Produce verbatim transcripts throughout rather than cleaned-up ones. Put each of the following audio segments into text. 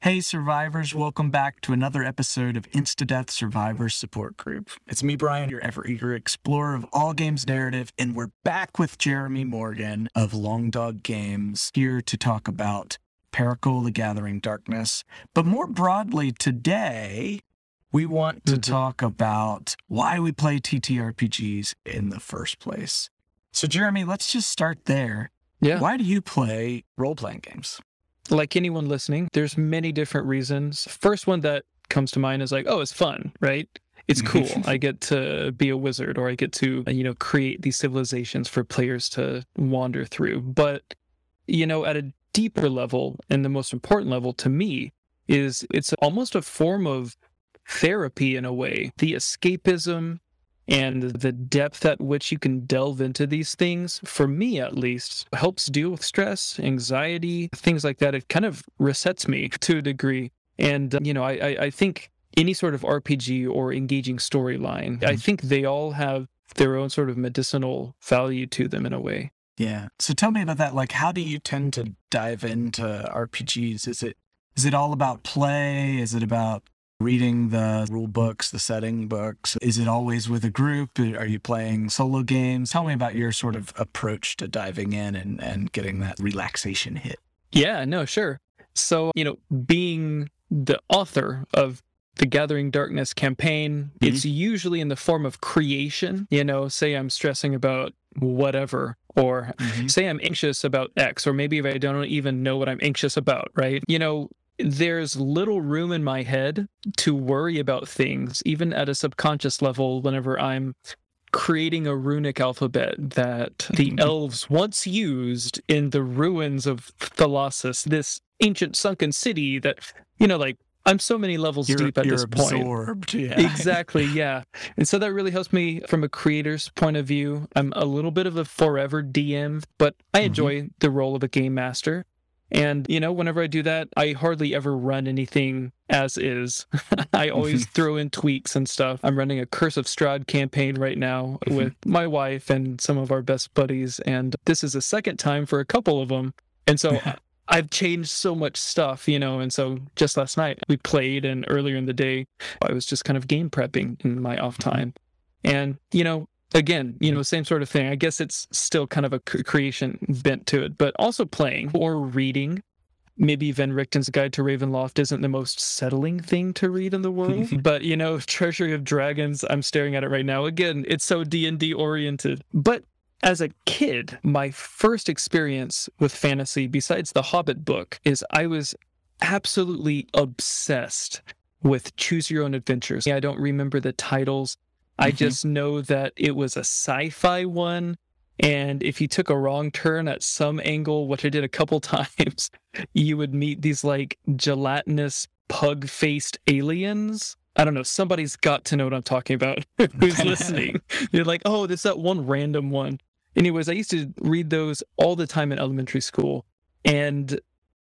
Hey survivors, welcome back to another episode of Instadeath Survivor Support Group. It's me, Brian, your ever-eager explorer of all games narrative, and we're back with Jeremy Morgan of Long Dog Games, here to talk about Paracle: The Gathering Darkness. But more broadly today, we want to Mm-hmm. talk about why we play T T R P Gs in the first place. So Jeremy, let's just start there. Yeah. Why do you play role-playing games? Like anyone listening, there's many different reasons. First one that comes to mind is like, oh, it's fun, right? It's cool. I get to be a wizard, or I get to, you know, create these civilizations for players to wander through. But, you know, at a deeper level, and the most important level to me, is it's almost a form of therapy in a way. The escapism and the depth at which you can delve into these things, for me at least, helps deal with stress, anxiety, things like that. It kind of resets me to a degree. And, uh, you know, I, I, I think any sort of R P G or engaging storyline, I think they all have their own sort of medicinal value to them in a way. Yeah. So tell me about that. Like, how do you tend to dive into R P Gs? Is it is it all about play? Is it about reading the rule books, the setting books? Is it always with a group? Are you playing solo games? Tell me about your sort of approach to diving in and, and getting that relaxation hit. Yeah, no, sure. So, you know, being the author of the Gathering Darkness campaign, Mhm. it's usually in the form of creation. You know, say I'm stressing about whatever, or Mhm. say I'm anxious about X, or maybe if I don't even know what I'm anxious about, right? You know, there's little room in my head to worry about things, even at a subconscious level, whenever I'm creating a runic alphabet that the elves once used in the ruins of Thalassus, this ancient sunken city that, you know, like, I'm so many levels You're, deep at you're this point. absorbed. Yeah. Exactly, yeah. And so that really helps me from a creator's point of view. I'm a little bit of a forever D M, but I enjoy the role of a game master. And, you know, whenever I do that, I hardly ever run anything as is. I always throw in tweaks and stuff. I'm running a Curse of Strahd campaign right now with my wife and some of our best buddies. And this is a second time for a couple of them. And so I've changed so much stuff, you know. And so just last night we played, and earlier in the day, I was just kind of game prepping in my off time. And, you know, again, you know, same sort of thing. I guess it's still kind of a creation bent to it, but also playing or reading. Maybe Van Richten's Guide to Ravenloft isn't the most settling thing to read in the world, but, you know, Treasury of Dragons, I'm staring at it right now. Again, it's so D and D oriented. But as a kid, my first experience with fantasy, besides the Hobbit book, is I was absolutely obsessed with Choose Your Own Adventures. I don't remember the titles. I just know that it was a sci-fi one, and if you took a wrong turn at some angle, which I did a couple times, you would meet these like gelatinous pug-faced aliens. I don't know, somebody's got to know what I'm talking about who's listening. They're like, oh, there's that one random one. Anyways, I used to read those all the time in elementary school, and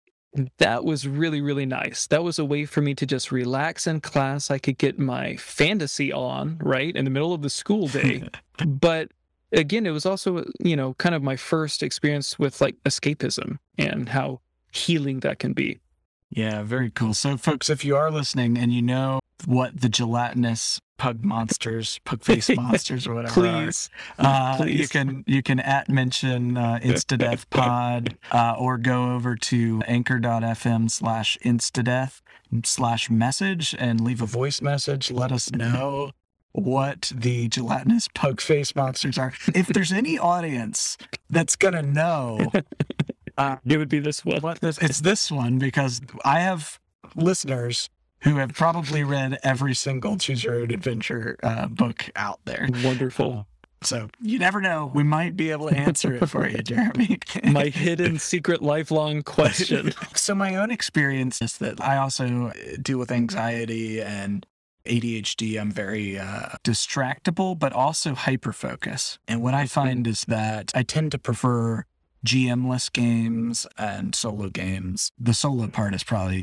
that was really, really nice. That was a way for me to just relax in class. I could get my fantasy on, right, in the middle of the school day. But again, it was also, you know, kind of my first experience with like escapism and how healing that can be. Yeah, very cool. So, folks, if you are listening and you know what the gelatinous pug monsters, pug face monsters, or whatever, Please, are, uh, please. you can you can at mention uh, Instadeath Pod, uh, or go over to anchor.fm slash Instadeath slash message and leave a voice message. Let us know what the gelatinous pug face monsters are. If there's any audience that's gonna know. Uh, it would be this one. What this, it's this one, because I have listeners who have probably read every single Choose Your Own Adventure uh, book out there. Wonderful. So you never know. We might be able to answer it for you, Jeremy. My hidden secret lifelong question. So my own experience is that I also deal with anxiety and A D H D. I'm very uh, distractible, but also hyper-focus. And what I find is that I tend to prefer G M-less games and solo games. The solo part is probably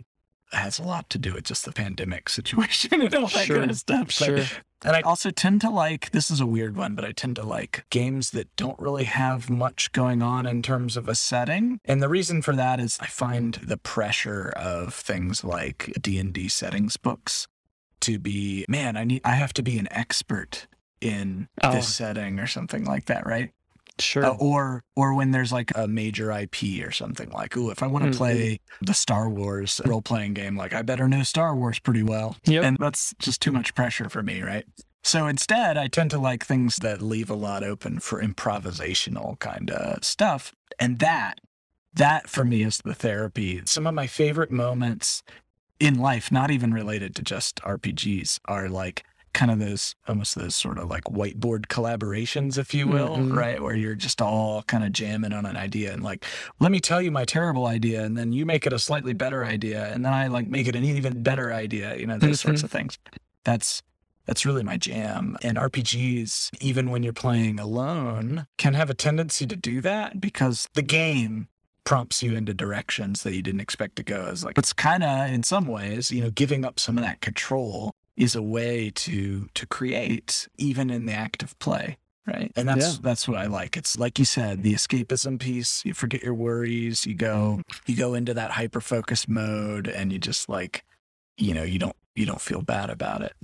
has a lot to do with just the pandemic situation and all that Sure, kind of stuff. sure. But, and I also tend to like, this is a weird one, but I tend to like games that don't really have much going on in terms of a setting. And the reason for that is I find the pressure of things like D and D settings books to be, man, I need, I have to be an expert in Oh. this setting or something like that, right? Sure. Uh, or or when there's like a major I P or something like, ooh, if I want to Mhm. play the Star Wars role-playing game, like I better know Star Wars pretty well. Yep. And that's just too much pressure for me, right? So instead, I tend to like things that leave a lot open for improvisational kind of stuff. And that, that for me is the therapy. Some of my favorite moments in life, not even related to just R P Gs, are like kind of those, almost those sort of like whiteboard collaborations, if you will, Mhm. right? Where you're just all kind of jamming on an idea and like, let me tell you my terrible idea, and then you make it a slightly better idea, and then I like make it an even better idea, you know, those sorts of things. That's that's really my jam. And R P Gs, even when you're playing alone, can have a tendency to do that because the game prompts you into directions that you didn't expect to go. It's like, it's kind of, in some ways, you know, giving up some of that control is a way to to create even in the act of play, right? And that's Yeah. that's what I like. It's like you said, the escapism piece, you forget your worries, you go you go into that hyper focused mode, and you just like, you know, you don't you don't feel bad about it.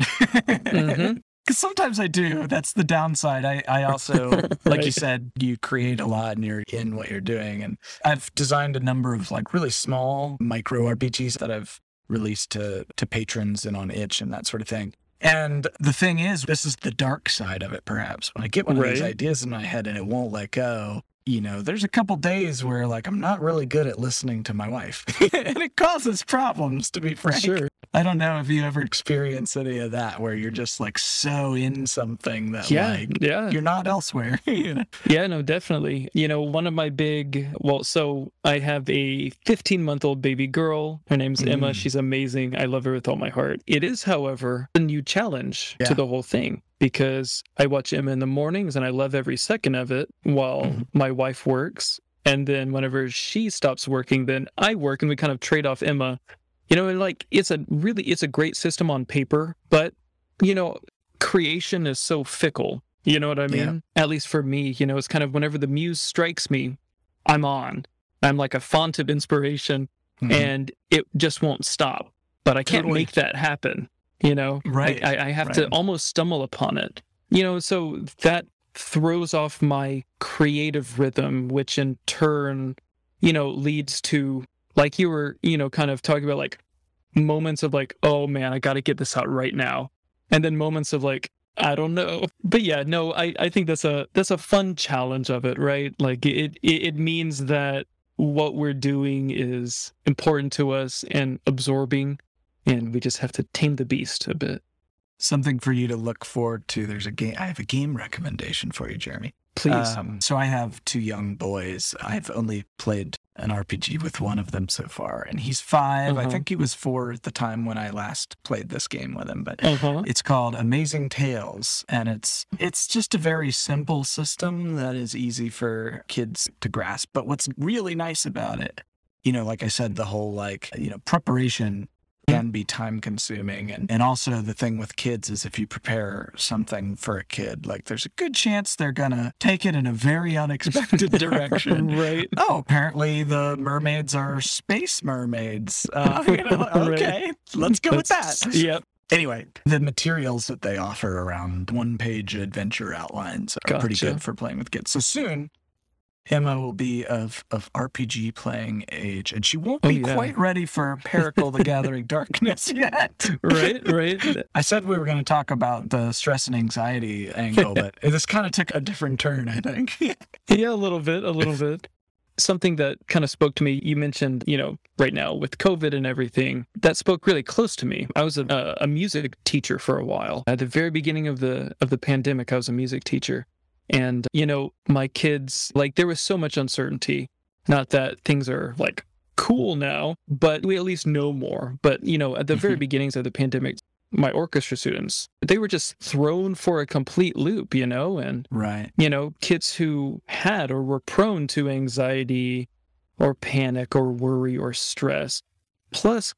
Mhm. Because sometimes I do. That's the downside. I, I also, like you Right. said, you create a lot and you're in what you're doing. And I've designed a number of like really small micro R P Gs that I've released to, to patrons and on itch and that sort of thing. And the thing is, this is the dark side of it, perhaps. When I get one of these Right. ideas in my head and it won't let go, you know, there's a couple days where like I'm not really good at listening to my wife. And it causes problems, to be frank. Sure. I don't know if you ever experience any of that where you're just like so in something that Yeah. like Yeah. you're not elsewhere. You know? Yeah, no, definitely. You know, one of my big, well, so I have a fifteen month old baby girl. Her name's Emma. Mm. She's amazing. I love her with all my heart. It is, however, a new challenge Yeah. to the whole thing because I watch Emma in the mornings and I love every second of it while Mhm. my wife works. And then whenever she stops working, then I work and we kind of trade off Emma. You know, and like it's a really, it's a great system on paper, but, you know, creation is so fickle. You know what I mean? Yeah. At least for me, you know, it's kind of whenever the muse strikes me, I'm on. I'm like a font of inspiration Mhm. and it just won't stop. But I can't Totally. make that happen. You know, Right. I, I, I have to Right. almost stumble upon it. You know, so that throws off my creative rhythm, which in turn, you know, leads to, like you were, you know, kind of talking about like moments of like, oh man, I got to get this out right now. And then moments of like, I don't know. But yeah, no, I, I think that's a that's a fun challenge of it, right? Like it, it it means that what we're doing is important to us and absorbing, and we just have to tame the beast a bit. Something for you to look forward to. There's a game. I have a game recommendation for you, Jeremy. Please. Um, so I have two young boys. I've only played an R P G with one of them so far, and he's five. I Uh-huh. think he was four at the time when I last played this game with him. But Uh-huh. it's called Amazing Tales, and it's it's just a very simple system that is easy for kids to grasp. But what's really nice about it, you know, like I said, the whole like, you know, preparation can be time consuming. And, and also the thing with kids is if you prepare something for a kid, like there's a good chance they're going to take it in a very unexpected direction. Right. Oh, apparently the mermaids are space mermaids. Uh, you know, Right. okay, let's go with that. That's- Yep. Anyway, the materials that they offer around one-page adventure outlines are pretty Gotcha. good for playing with kids. So soon, Emma will be of, of R P G playing age, and she won't Oh, be yeah. quite ready for Pericle the Gathering Darkness yet. Right, right. I said we were going to talk about the stress and anxiety angle, but this kind of took a different turn, I think. Yeah, a little bit, a little bit. Something that kind of spoke to me, you mentioned, you know, right now with COVID and everything, that spoke really close to me. I was a, a music teacher for a while. At the very beginning of the of the pandemic, I was a music teacher. And, you know, my kids, like there was so much uncertainty. Not that things are like cool now, but we at least know more. But, you know, at the very Mhm. beginnings of the pandemic, my orchestra students, they were just thrown for a complete loop, you know, and Right. you know, kids who had or were prone to anxiety or panic or worry or stress, plus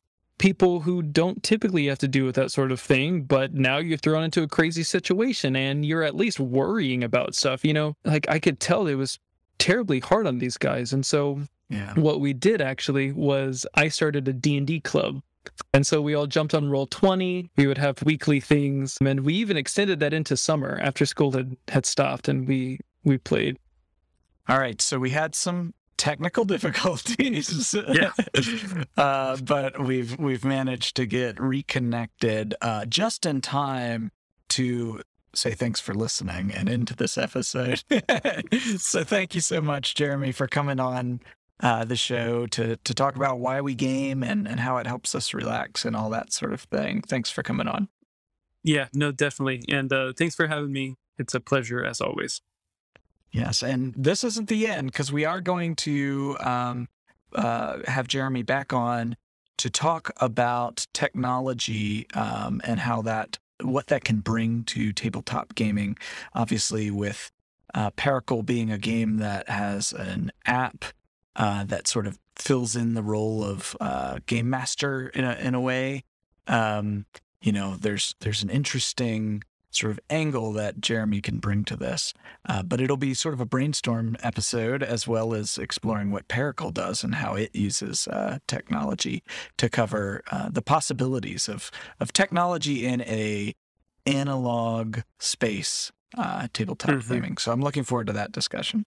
people who don't typically have to do with that sort of thing, but now you're thrown into a crazy situation and you're at least worrying about stuff. You know, like I could tell it was terribly hard on these guys. And so Yeah. what we did actually was I started a D and D club. And so we all jumped on Roll twenty. We would have weekly things. And we even extended that into summer after school had, had stopped and we, we played. All right. So we had some technical difficulties, Yeah. uh, but we've we've managed to get reconnected uh, just in time to say thanks for listening and into this episode. So thank you so much, Jeremy, for coming on uh, the show to to talk about why we game and, and how it helps us relax and all that sort of thing. Thanks for coming on. Yeah, no, definitely. And uh, thanks for having me. It's a pleasure as always. Yes, and this isn't the end because we are going to um, uh, have Jeremy back on to talk about technology um, and how that, what that can bring to tabletop gaming. Obviously, with uh, Paracle being a game that has an app uh, that sort of fills in the role of uh, game master in a in a way. Um, you know, there's there's an interesting sort of angle that Jeremy can bring to this. Uh, but it'll be sort of a brainstorm episode as well as exploring what Paracle does and how it uses uh, technology to cover uh, the possibilities of, of technology in a analog space, uh, tabletop Mhm. gaming. So I'm looking forward to that discussion.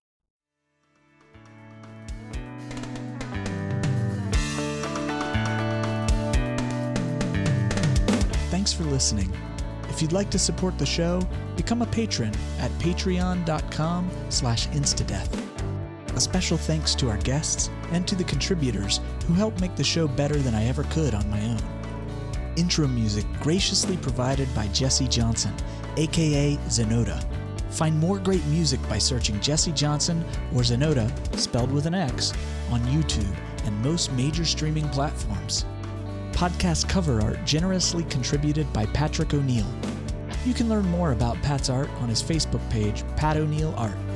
Thanks for listening. If you'd like to support the show, become a patron at patreon.com slash instadeath. A special thanks to our guests and to the contributors who help make the show better than I ever could on my own. Intro music graciously provided by Jesse Johnson, aka Zenota. Find more great music by searching Jesse Johnson or Zenota, spelled with an X, on YouTube and most major streaming platforms. Podcast cover art generously contributed by Patrick O'Neill. You can learn more about Pat's art on his Facebook page, Pat O'Neill Art.